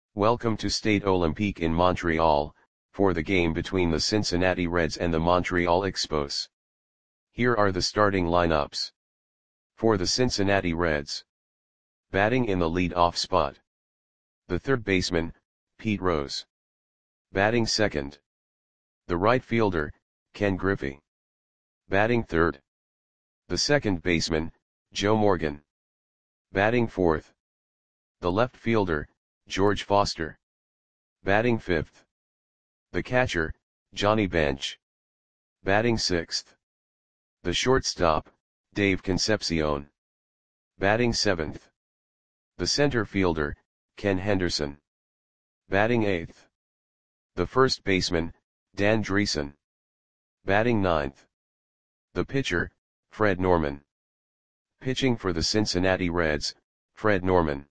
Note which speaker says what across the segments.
Speaker 1: Welcome to Stade Olympique in Montreal, for the game between the Cincinnati Reds and the Montreal Expos. Here are the starting lineups. For the Cincinnati Reds. Batting in the lead-off spot. The third baseman, Pete Rose. Batting second. The right fielder, Ken Griffey. Batting third. The second baseman, Joe Morgan. Batting fourth. The left fielder, George Foster. Batting fifth. The catcher, Johnny Bench. Batting sixth. The shortstop, Dave Concepcion. Batting seventh. The center fielder, Ken Henderson. Batting eighth. The first baseman, Dan Dreesen. Batting ninth. The pitcher, Fred Norman. Pitching for the Cincinnati Reds, Fred Norman.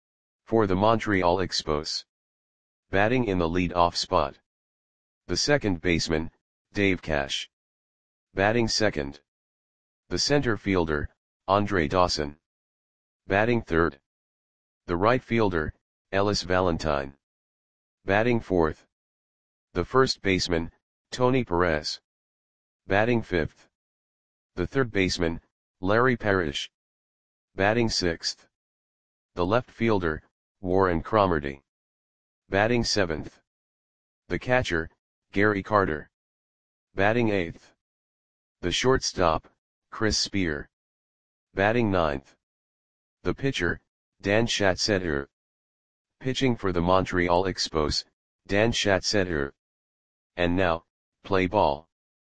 Speaker 1: For the Montreal Expos. Batting in the lead-off spot. The second baseman, Dave Cash. Batting second. The center fielder, Andre Dawson. Batting third. The right fielder, Ellis Valentine. Batting fourth. The first baseman, Tony Perez. Batting fifth. The third baseman, Larry Parrish. Batting sixth. The left fielder, Warren Cromartie. Batting seventh. The catcher, Gary Carter. Batting eighth. The shortstop, Chris Spear. Batting ninth. The pitcher, Dan Schatzeder. Pitching for the Montreal Expos, Dan Schatzeder. And now, play ball.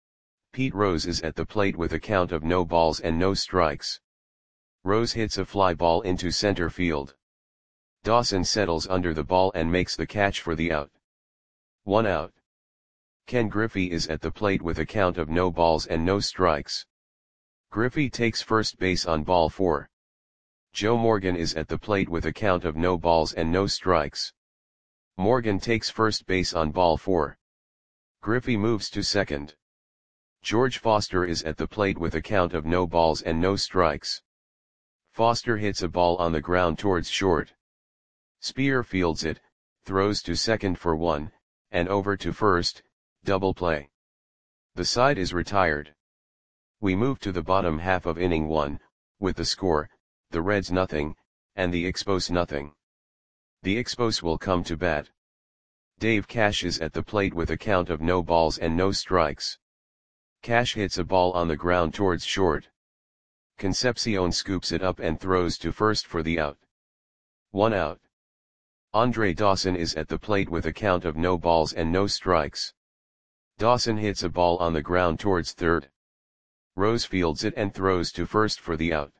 Speaker 1: Pete Rose is at the plate with a count of no balls and no strikes. Rose hits a fly ball into center field. Dawson settles under the ball and makes the catch for the out. 1 out. Ken Griffey is at the plate with a count of no balls and no strikes. Griffey takes first base on ball 4. Joe Morgan is at the plate with a count of no balls and no strikes. Morgan takes first base on ball 4. Griffey moves to second. George Foster is at the plate with a count of no balls and no strikes. Foster hits a ball on the ground towards short. Spear fields it, throws to second for 1, and over to first, double play. The side is retired. We move to the bottom half of inning 1, with the score, the Reds nothing, and the Expos nothing. The Expos will come to bat. Dave Cash is at the plate with a count of no balls and no strikes. Cash hits a ball on the ground towards short. Concepcion scoops it up and throws to first for the out. 1 out. Andre Dawson is at the plate with a count of no balls and no strikes. Dawson hits a ball on the ground towards third. Rose fields it and throws to first for the out.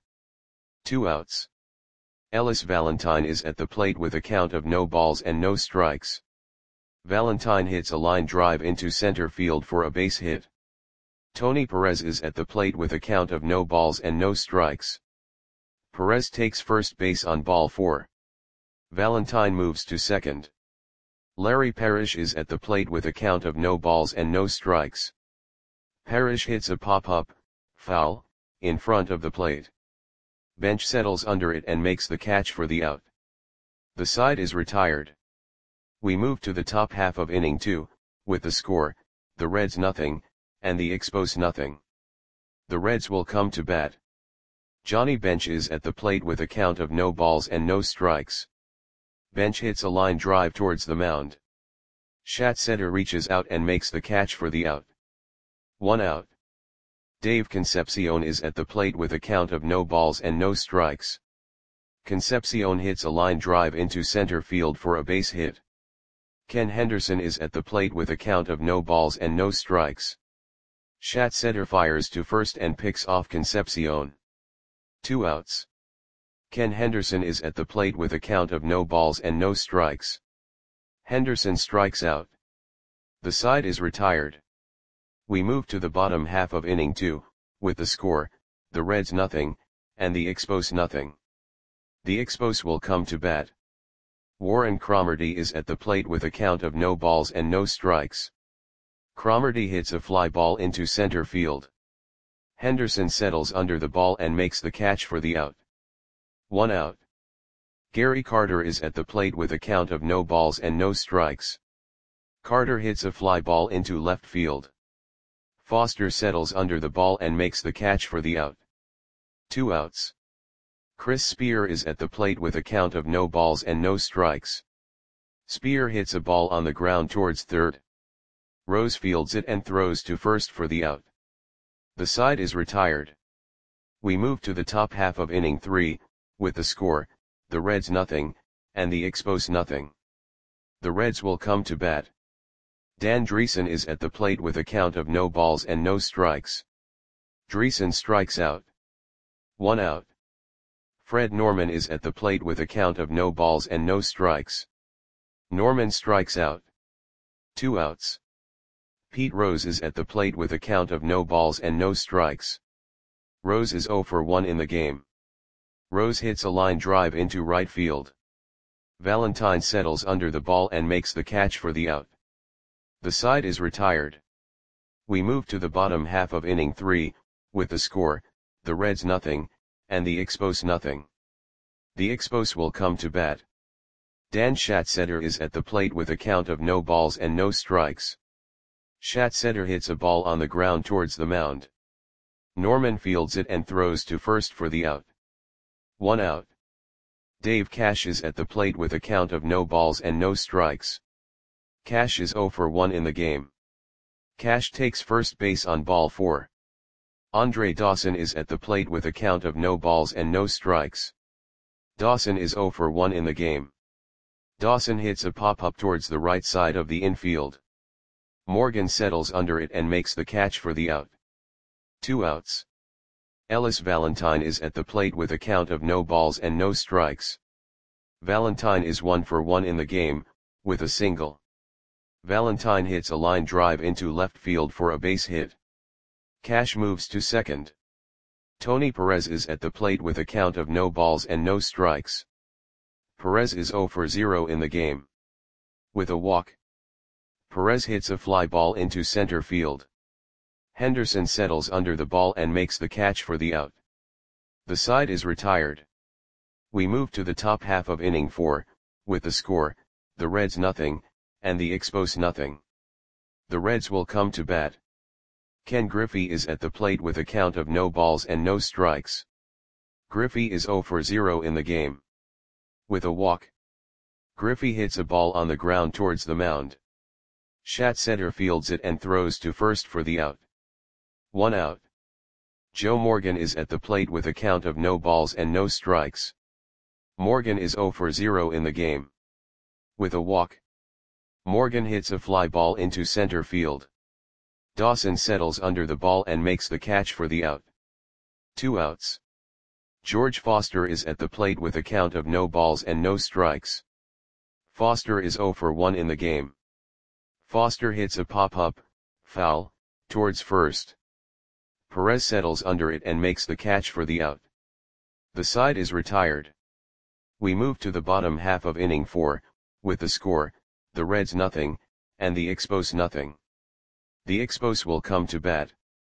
Speaker 1: 2 outs. Ellis Valentine is at the plate with a count of no balls and no strikes. Valentine hits a line drive into center field for a base hit. Tony Perez is at the plate with a count of no balls and no strikes. Perez takes first base on ball 4. Valentine moves to second. Larry Parrish is at the plate with a count of no balls and no strikes. Parrish hits a pop-up, foul, in front of the plate. Bench settles under it and makes the catch for the out. The side is retired. We move to the top half of inning 2, with the score, the Reds nothing, and the Expos nothing. The Reds will come to bat. Johnny Bench is at the plate with a count of no balls and no strikes. Bench hits a line drive towards the mound. Schatzeder reaches out and makes the catch for the out. 1 out. Dave Concepcion is at the plate with a count of no balls and no strikes. Concepcion hits a line drive into center field for a base hit. Ken Henderson is at the plate with a count of no balls and no strikes. Schatzeder fires to first and picks off Concepcion. 2 outs. Ken Henderson is at the plate with a count of no balls and no strikes. Henderson strikes out. The side is retired. We move to the bottom half of inning 2, with the score, the Reds nothing, and the Expos nothing. The Expos will come to bat. Warren Cromartie is at the plate with a count of no balls and no strikes. Cromartie hits a fly ball into center field. Henderson settles under the ball and makes the catch for the out. 1 out. Gary Carter is at the plate with a count of no balls and no strikes. Carter hits a fly ball into left field. Foster settles under the ball and makes the catch for the out. 2 outs. Chris Spear is at the plate with a count of no balls and no strikes. Spear hits a ball on the ground towards third. Rose fields it and throws to first for the out. The side is retired. We move to the top half of inning 3, with the score, the Reds nothing, and the Expos nothing. The Reds will come to bat. Dan Dreesen is at the plate with a count of no balls and no strikes. Dreesen strikes out. 1 out. Fred Norman is at the plate with a count of no balls and no strikes. Norman strikes out. 2 outs. Pete Rose is at the plate with a count of no balls and no strikes. Rose is 0 for 1 in the game. Rose hits a line drive into right field. Valentine settles under the ball and makes the catch for the out. The side is retired. We move to the bottom half of inning 3, with the score, the Reds nothing, and the Expos nothing. The Expos will come to bat. Dan Schatzeder is at the plate with a count of no balls and no strikes. Schatzeder hits a ball on the ground towards the mound. Norman fields it and throws to first for the out. 1 out. Dave Cash is at the plate with a count of no balls and no strikes. Cash is 0 for 1 in the game. Cash takes first base on ball 4. Andre Dawson is at the plate with a count of no balls and no strikes. Dawson is 0 for 1 in the game. Dawson hits a pop-up towards the right side of the infield. Morgan settles under it and makes the catch for the out. 2 outs. Ellis Valentine is at the plate with a count of no balls and no strikes. Valentine is 1 for 1 in the game, with a single. Valentine hits a line drive into left field for a base hit. Cash moves to second. Tony Perez is at the plate with a count of no balls and no strikes. Perez is 0 for 0 in the game. With a walk. Perez hits a fly ball into center field. Henderson settles under the ball and makes the catch for the out. The side is retired. We move to the top half of inning 4, with the score, the Reds nothing, and the Expos nothing. The Reds will come to bat. Ken Griffey is at the plate with a count of no balls and no strikes. Griffey is 0 for 0 in the game. With a walk. Griffey hits a ball on the ground towards the mound. Schatzeder fields it and throws to first for the out. 1 out. Joe Morgan is at the plate with a count of no balls and no strikes. Morgan is 0 for 0 in the game. With a walk. Morgan hits a fly ball into center field. Dawson settles under the ball and makes the catch for the out. 2 outs. George Foster is at the plate with a count of no balls and no strikes. Foster is 0 for 1 in the game. Foster hits a pop-up, foul, towards first. Perez settles under it and makes the catch for the out. The side is retired. We move to the bottom half of inning 4, with the score, the Reds nothing, and the Expos nothing. The Expos will come to bat.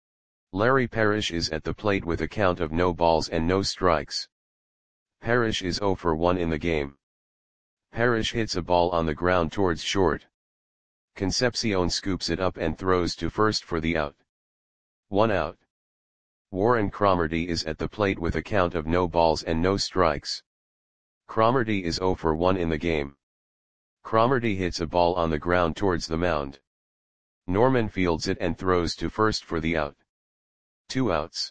Speaker 1: Larry Parrish is at the plate with a count of no balls and no strikes. Parrish is 0 for 1 in the game. Parrish hits a ball on the ground towards short. Concepcion scoops it up and throws to first for the out. 1 out. Warren Cromartie is at the plate with a count of no balls and no strikes. Cromartie is 0 for 1 in the game. Cromartie hits a ball on the ground towards the mound. Norman fields it and throws to first for the out. 2 outs.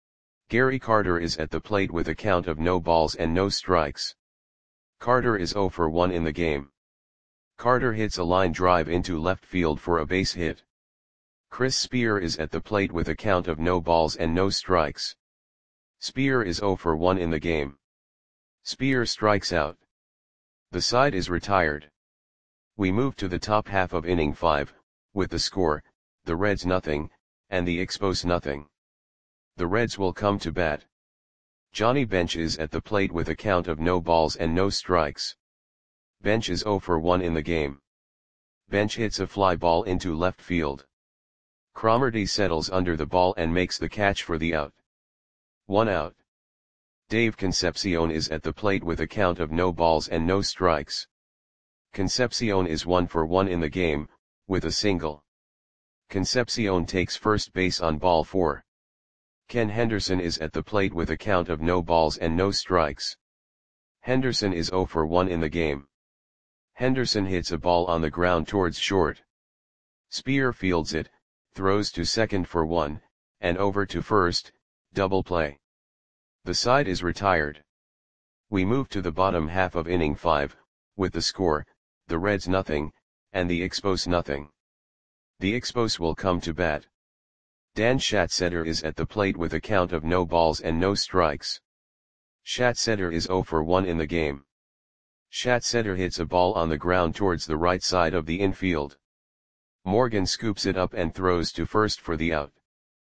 Speaker 1: Gary Carter is at the plate with a count of no balls and no strikes. Carter is 0 for 1 in the game. Carter hits a line drive into left field for a base hit. Chris Spear is at the plate with a count of no balls and no strikes. Spear is 0 for 1 in the game. Spear strikes out. The side is retired. We move to the top half of inning 5, with the score, the Reds nothing, and the Expos nothing. The Reds will come to bat. Johnny Bench is at the plate with a count of no balls and no strikes. Bench is 0 for 1 in the game. Bench hits a fly ball into left field. Cromartie settles under the ball and makes the catch for the out. 1 out. Dave Concepcion is at the plate with a count of no balls and no strikes. Concepcion is 1 for 1 in the game, with a single. Concepcion takes first base on ball 4. Ken Henderson is at the plate with a count of no balls and no strikes. Henderson is 0 for 1 in the game. Henderson hits a ball on the ground towards short. Spear fields it, throws to second for 1, and over to first, double play. The side is retired. We move to the bottom half of inning 5, with the score, the Reds nothing, and the Expos nothing. The Expos will come to bat. Dan Schatzeder is at the plate with a count of no balls and no strikes. Schatzeder is 0 for 1 in the game. Schatzeder hits a ball on the ground towards the right side of the infield. Morgan scoops it up and throws to first for the out.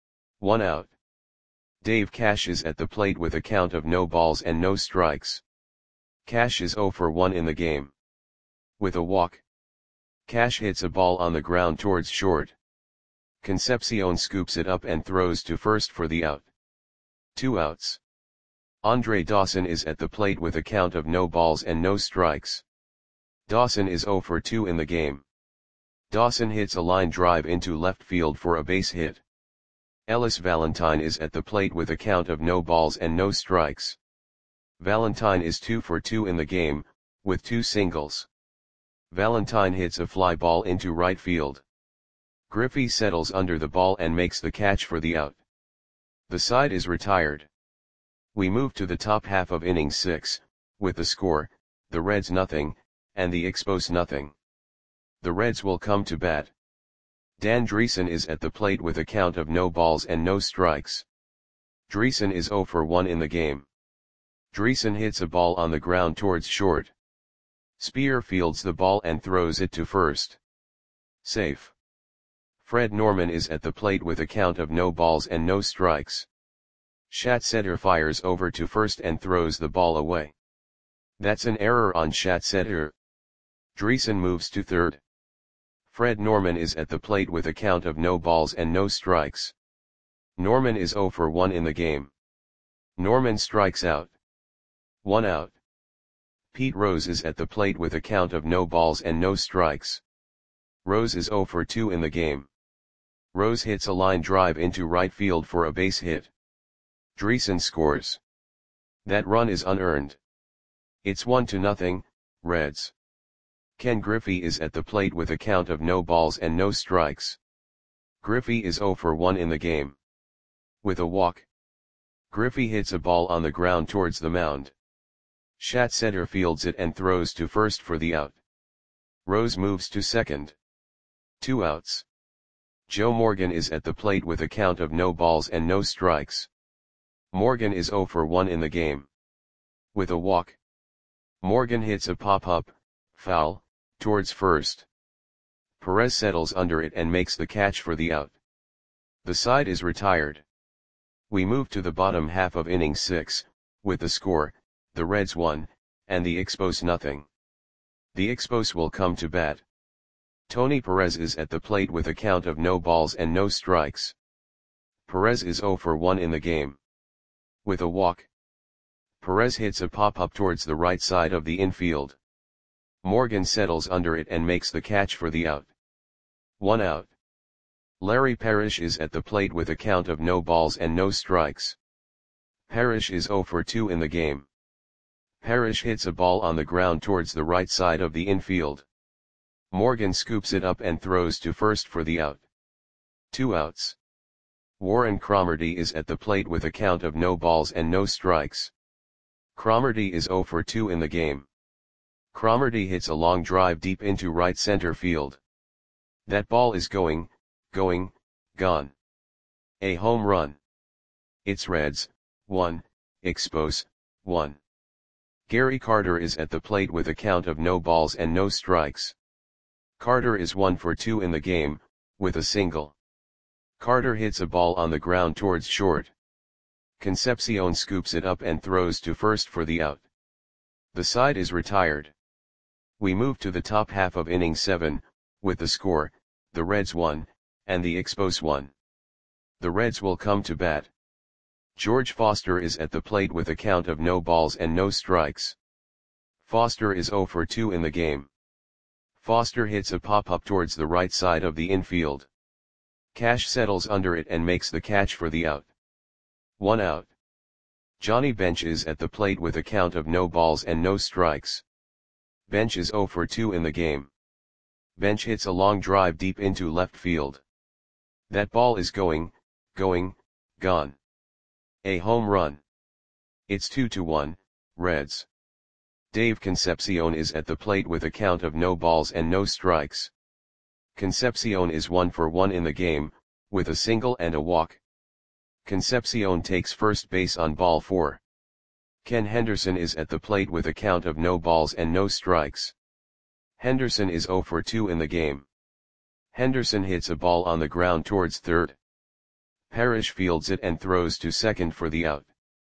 Speaker 1: 1 out. Dave Cash is at the plate with a count of no balls and no strikes. Cash is 0 for 1 in the game. With a walk, Cash hits a ball on the ground towards short. Concepcion scoops it up and throws to first for the out. 2 outs. Andre Dawson is at the plate with a count of no balls and no strikes. Dawson is 0 for 2 in the game. Dawson hits a line drive into left field for a base hit. Ellis Valentine is at the plate with a count of no balls and no strikes. Valentine is 2 for 2 in the game, with 2 singles. Valentine hits a fly ball into right field. Griffey settles under the ball and makes the catch for the out. The side is retired. We move to the top half of inning 6, with the score, the Reds nothing, and the Expos nothing. The Reds will come to bat. Dan Dreesen is at the plate with a count of no balls and no strikes. Dreesen is 0 for 1 in the game. Dreesen hits a ball on the ground towards short. Spear fields the ball and throws it to first. Safe. Fred Norman is at the plate with a count of no balls and no strikes. Schatzeder fires over to first and throws the ball away. That's an error on Schatzeder. Dreesen moves to third. Fred Norman is at the plate with a count of no balls and no strikes. Norman is 0 for 1 in the game. Norman strikes out. 1 out. Pete Rose is at the plate with a count of no balls and no strikes. Rose is 0 for 2 in the game. Rose hits a line drive into right field for a base hit. Dreesen scores. That run is unearned. It's 1-0, Reds. Ken Griffey is at the plate with a count of no balls and no strikes. Griffey is 0 for 1 in the game. With a walk, Griffey hits a ball on the ground towards the mound. Schatzeder fields it and throws to first for the out. Rose moves to second. 2 outs. Joe Morgan is at the plate with a count of no balls and no strikes. Morgan is 0 for 1 in the game. With a walk, Morgan hits a pop-up, foul, towards first. Perez settles under it and makes the catch for the out. The side is retired. We move to the bottom half of inning 6, with the score, the Reds 1, and the Expos nothing. The Expos will come to bat. Tony Perez is at the plate with a count of no balls and no strikes. Perez is 0 for 1 in the game. With a walk, Perez hits a pop-up towards the right side of the infield. Morgan settles under it and makes the catch for the out. 1 out. Larry Parrish is at the plate with a count of no balls and no strikes. Parrish is 0 for 2 in the game. Parrish hits a ball on the ground towards the right side of the infield. Morgan scoops it up and throws to first for the out. 2 outs. Warren Cromartie is at the plate with a count of no balls and no strikes. Cromartie is 0 for 2 in the game. Cromartie hits a long drive deep into right center field. That ball is gone. A home run. It's Reds, 1, Expos, 1. Gary Carter is at the plate with a count of no balls and no strikes. Carter is 1 for 2 in the game, with a single. Carter hits a ball on the ground towards short. Concepcion scoops it up and throws to first for the out. The side is retired. We move to the top half of inning 7, with the score, the Reds 1, and the Expos 1. The Reds will come to bat. George Foster is at the plate with a count of no balls and no strikes. Foster is 0 for 2 in the game. Foster hits a pop-up towards the right side of the infield. Cash settles under it and makes the catch for the out. 1 out. Johnny Bench is at the plate with a count of no balls and no strikes. Bench is 0 for 2 in the game. Bench hits a long drive deep into left field. That ball is going, gone. A home run. It's 2-1, Reds. Dave Concepcion is at the plate with a count of no balls and no strikes. Concepcion is 1 for 1 in the game, with a single and a walk. Concepcion takes first base on ball 4. Ken Henderson is at the plate with a count of no balls and no strikes. Henderson is 0 for 2 in the game. Henderson hits a ball on the ground towards third. Parrish fields it and throws to second for the out.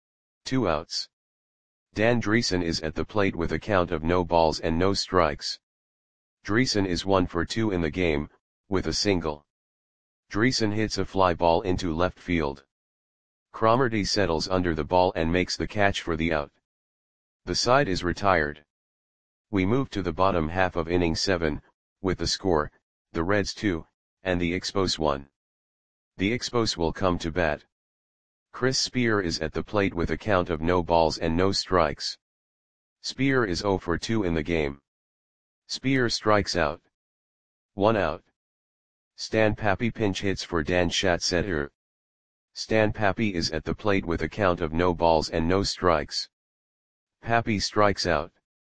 Speaker 1: 2 outs. Dan Dreesen is at the plate with a count of no balls and no strikes. Dreesen is 1 for 2 in the game, with a single. Dreesen hits a fly ball into left field. Cromartie settles under the ball and makes the catch for the out. The side is retired. We move to the bottom half of inning 7, with the score, the Reds 2, and the Expos 1. The Expos will come to bat. Chris Spear is at the plate with a count of no balls and no strikes. Spear is 0 for 2 in the game. Spear strikes out. 1 out. Stan Pappy pinch hits for Dan Schatzeder. Stan Pappy is at the plate with a count of no balls and no strikes. Pappy strikes out.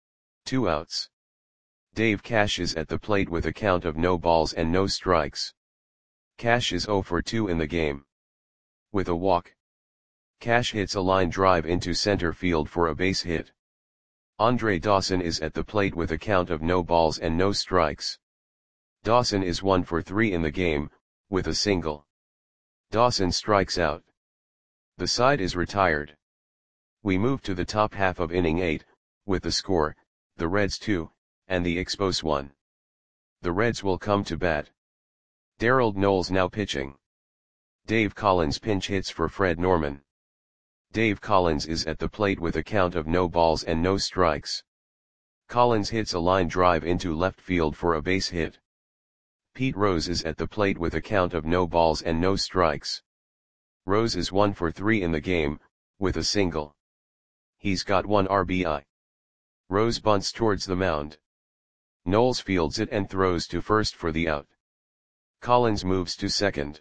Speaker 1: 2 outs. Dave Cash is at the plate with a count of no balls and no strikes. Cash is 0 for 2 in the game. With a walk. Cash hits a line drive into center field for a base hit. Andre Dawson is at the plate with a count of no balls and no strikes. Dawson is 1 for 3 in the game, with a single. Dawson strikes out. The side is retired. We move to the top half of inning 8, with the score, the Reds 2, and the Expos 1. The Reds will come to bat. Darrell Knowles now pitching. Dave Collins pinch hits for Fred Norman. Dave Collins is at the plate with a count of no balls and no strikes. Collins hits a line drive into left field for a base hit. Pete Rose is at the plate with a count of no balls and no strikes. Rose is 1 for 3 in the game, with a single. He's got 1 RBI. Rose bunts towards the mound. Knowles fields it and throws to first for the out. Collins moves to second.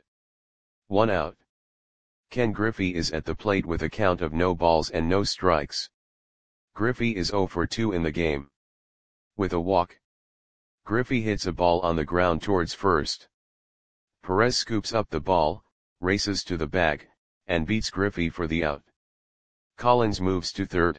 Speaker 1: 1 out. Ken Griffey is at the plate with a count of no balls and no strikes. Griffey is 0 for 2 in the game. With a walk. Griffey hits a ball on the ground towards first. Perez scoops up the ball, races to the bag, and beats Griffey for the out. Collins moves to third.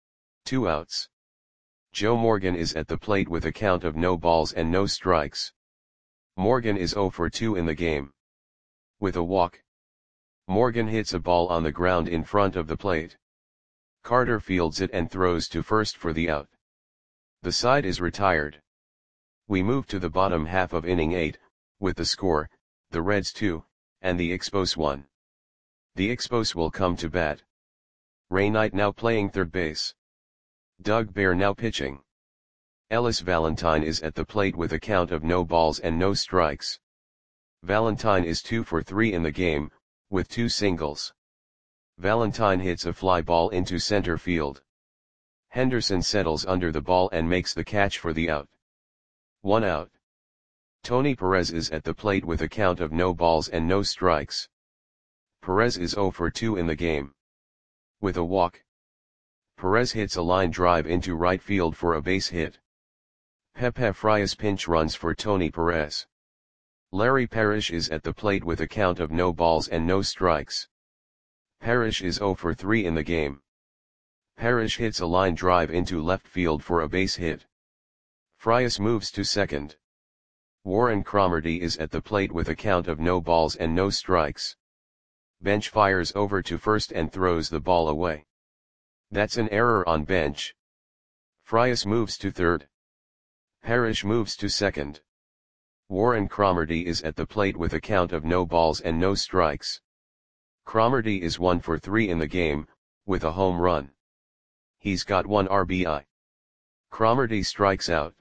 Speaker 1: 2 outs. Joe Morgan is at the plate with a count of no balls and no strikes. Morgan is 0 for 2 in the game. With a walk. Morgan hits a ball on the ground in front of the plate. Carter fields it and throws to first for the out. The side is retired. We move to the bottom half of inning 8, with the score, the Reds 2, and the Expos 1. The Expos will come to bat. Ray Knight now playing third base. Doug Bear now pitching. Ellis Valentine is at the plate with a count of no balls and no strikes. Valentine is 2 for 3 in the game, with 2 singles. Valentine hits a fly ball into center field. Henderson settles under the ball and makes the catch for the out. 1 out. Tony Perez is at the plate with a count of no balls and no strikes. Perez is 0 for 2 in the game. With a walk. Perez hits a line drive into right field for a base hit. Pepe Frias pinch runs for Tony Perez. Larry Parrish is at the plate with a count of no balls and no strikes. Parrish is 0 for 3 in the game. Parrish hits a line drive into left field for a base hit. Frias moves to second. Warren Cromartie is at the plate with a count of no balls and no strikes. Bench fires over to first and throws the ball away. That's an error on bench. Frias moves to third. Parrish moves to second. Warren Cromartie is at the plate with a count of no balls and no strikes. Cromartie is 1 for 3 in the game, with a home run. He's got 1 RBI. Cromartie strikes out.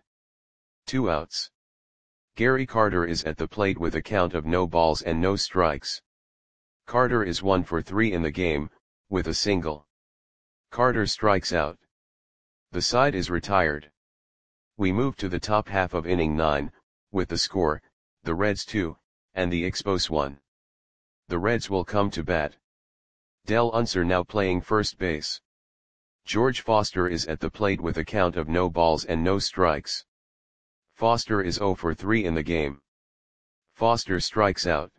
Speaker 1: 2 outs. Gary Carter is at the plate with a count of no balls and no strikes. Carter is 1 for 3 in the game, with a single. Carter strikes out. The side is retired. We move to the top half of inning 9, with the score, the Reds 2, and the Expos 1. The Reds will come to bat. Del Unser now playing first base. George Foster is at the plate with a count of no balls and no strikes. Foster is 0 for 3 in the game. Foster strikes out.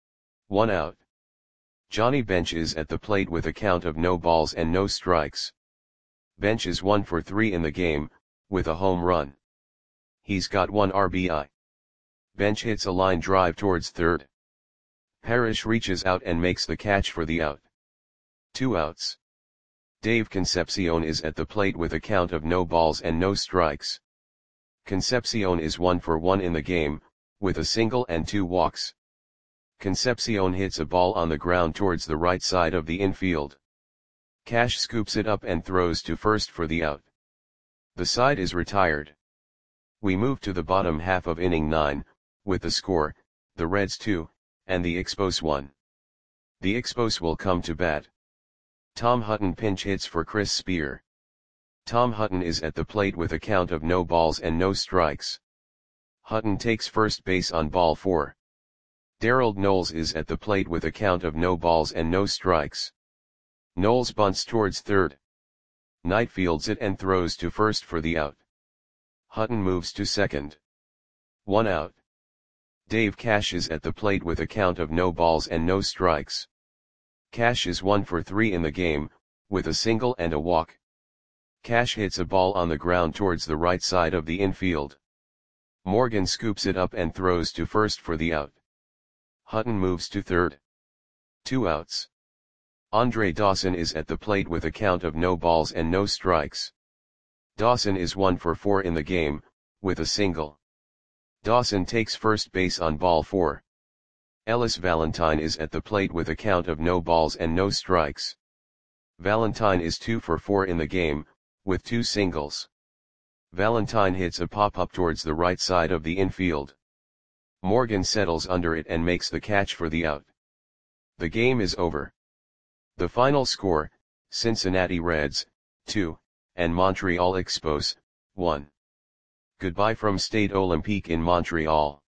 Speaker 1: 1 out. Johnny Bench is at the plate with a count of no balls and no strikes. Bench is 1 for 3 in the game, with a home run. He's got 1 RBI. Bench hits a line drive towards third. Parrish reaches out and makes the catch for the out. 2 outs. Dave Concepcion is at the plate with a count of no balls and no strikes. Concepcion is 1 for 1 in the game, with a single and 2 walks. Concepcion hits a ball on the ground towards the right side of the infield. Cash scoops it up and throws to first for the out. The side is retired. We move to the bottom half of inning 9, with the score, the Reds 2, and the Expos 1. The Expos will come to bat. Tom Hutton pinch hits for Chris Spear. Tom Hutton is at the plate with a count of no balls and no strikes. Hutton takes first base on ball 4. Darrell Knowles is at the plate with a count of no balls and no strikes. Knowles bunts towards third. Knight fields it and throws to first for the out. Hutton moves to second. 1 out. Dave Cash is at the plate with a count of no balls and no strikes. Cash is 1 for 3 in the game, with a single and a walk. Cash hits a ball on the ground towards the right side of the infield. Morgan scoops it up and throws to first for the out. Hutton moves to third. 2 outs. Andre Dawson is at the plate with a count of no balls and no strikes. Dawson is 1 for 4 in the game, with a single. Dawson takes first base on ball 4. Ellis Valentine is at the plate with a count of no balls and no strikes. Valentine is 2 for 4 in the game, with 2 singles. Valentine hits a pop-up towards the right side of the infield. Morgan settles under it and makes the catch for the out. The game is over. The final score, Cincinnati Reds, 2, and Montreal Expos, 1. Goodbye from Stade Olympique in Montreal.